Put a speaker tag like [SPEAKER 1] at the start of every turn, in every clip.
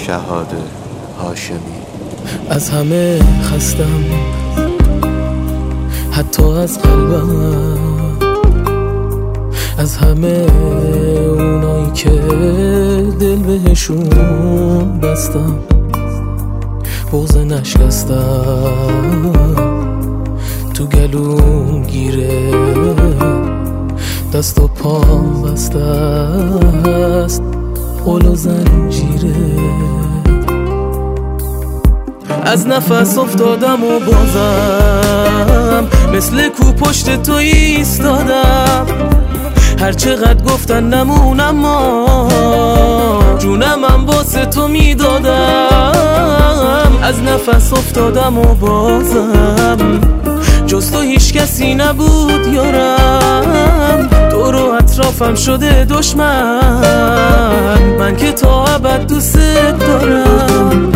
[SPEAKER 1] شهاده هاشمی.
[SPEAKER 2] از همه خستم، حتی از قلبم، از همه اونایی که دل بهشون بستم، بغض نشکستم تو گلوم گیره، دست و پام بسته است قل و زنجیره. از نفس افتادم و بازم مثل کو پشت تو ایستادم، هر چقدر گفتن نمونم ما جونمم واسه تو میدادم. از نفس افتادم و بازم جز تو هیچ کسی نبود یارم، تو رو اطرافم شده دشمن، من که تا ابد دوست دارم.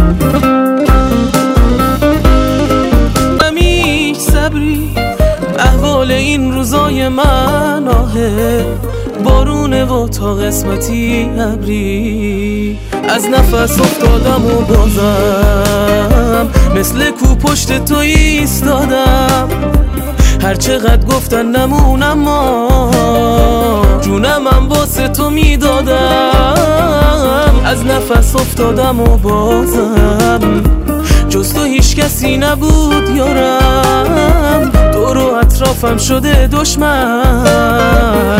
[SPEAKER 2] همیش صبری احوال این روزای من آهه، بارونه و تا قسمتی ابری. از نفس افتادم و بازم مثل کو پشت تو ایستادم، هر چقدر گفتن نمونم ما جونمم واسه تو میدادم. از نفس افتادم و بازم جز تو هیچ کسی نبود یارم، تو رو اطرافم شده دشمن،